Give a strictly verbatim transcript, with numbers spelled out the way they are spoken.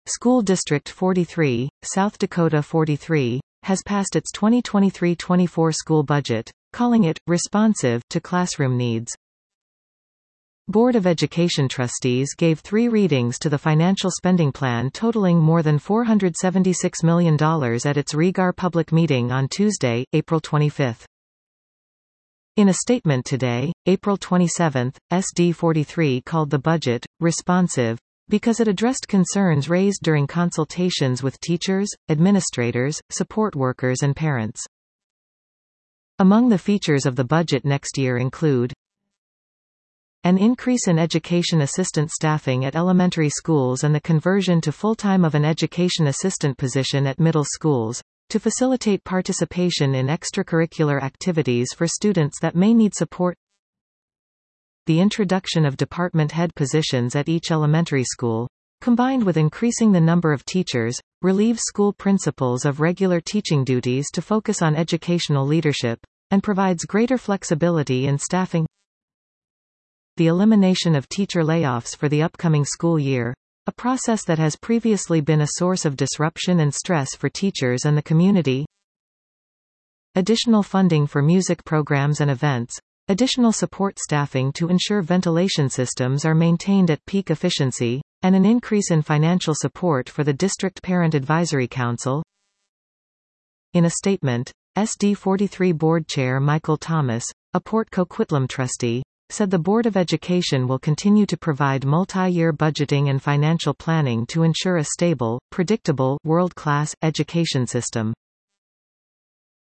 School District forty-three, South Dakota forty-three, has passed its twenty twenty-three twenty-four school budget, calling it responsive to classroom needs. Board of Education trustees gave three readings to the financial spending plan totaling more than four hundred seventy-six million dollars at its Regar public meeting on Tuesday, April twenty-fifth. In a statement today, April twenty-seventh, S D forty-three called the budget responsive because it addressed concerns raised during consultations with teachers, administrators, support workers and parents. Among the features of the budget next year include an increase in education assistant staffing at elementary schools and the conversion to full-time of an education assistant position at middle schools, to facilitate participation in extracurricular activities for students that may need support. The introduction of department head positions at each elementary school, combined with increasing the number of teachers, relieves school principals of regular teaching duties to focus on educational leadership, and provides greater flexibility in staffing. The elimination of teacher layoffs for the upcoming school year, a process that has previously been a source of disruption and stress for teachers and the community. Additional funding for music programs and events, additional support staffing to ensure ventilation systems are maintained at peak efficiency, and an increase in financial support for the District Parent Advisory Council. In a statement, S D forty-three Board Chair Michael Thomas, a Port Coquitlam trustee, said the Board of Education will continue to provide multi-year budgeting and financial planning to ensure a stable, predictable, world-class education system.